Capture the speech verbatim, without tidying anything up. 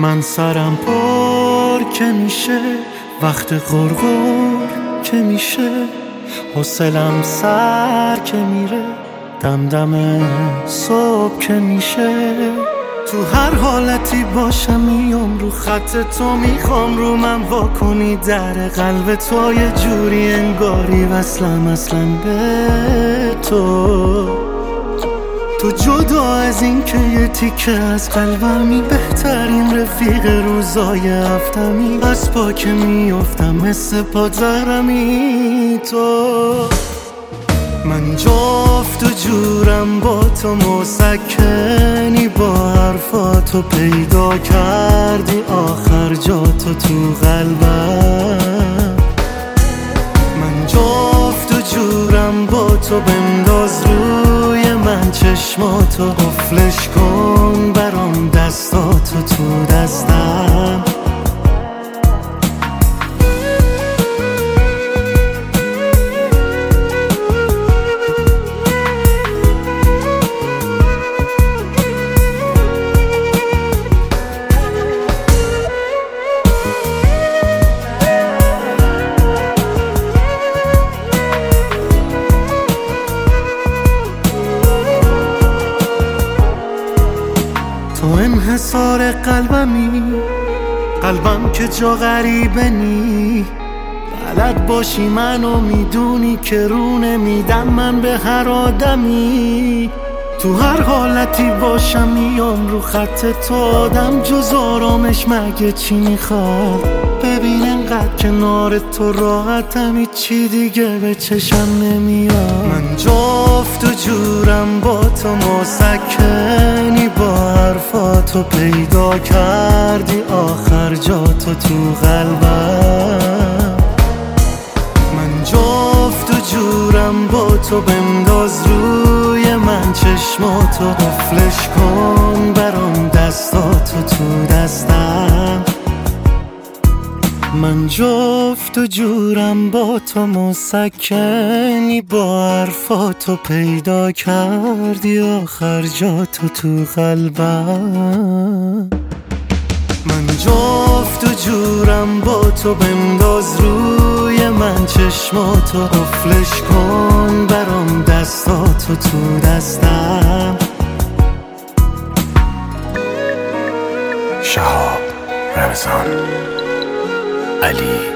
من سرم پر که میشه وقت غرغر که میشه، حوصلم سر که میره دم دم صبح که میشه. تو هر حالتی باشم میام رو خط تو، میخوام رو من وا کنی در قلب تو، یه جوری انگاری وصلم اصلا به تو. تو جدا از این که یه تیکه از قلبمی، بهترین رفیق روزای هفتمی، از پا که میافتم مثل پادزهرمی تو. من جفت و جورم با تو، مسکنی با حرفاتو پیدا کردی آخر جاتو تو قلبم. من جفت و جورم با تو، بنداز روی من چشماتو، قفلش کن برام دستاتو تو دستم. تو انحصار قلبمی، قلبم که جا غریبه نی، بلد باشی منو میدونی که رو نمیدم من به هر آدمی. تو هر حالتی باشم میام رو خط تو، آدم جز آرامش مگه چی میخواد؟ ببین انقدر کنار تو راحتم، هیچی دیگه به چشم نمیاد. من جفت و جورم با تو، مسکنی با حرفاتو پیدا کردی آخر جاتو تو قلبم. من جفت و جورم با تو، بنداز روی من چشماتو، قفلش کن برام دستاتو تو دستم. من جفت و جورم با تو، مسکنی با حرفاتو پیدا کردی آخر جاتو تو قلبم. من جفت و جورم با تو، بنداز روی من چشماتو، قفلش کن برام دستاتو تو دستم. شهاب رمضان علی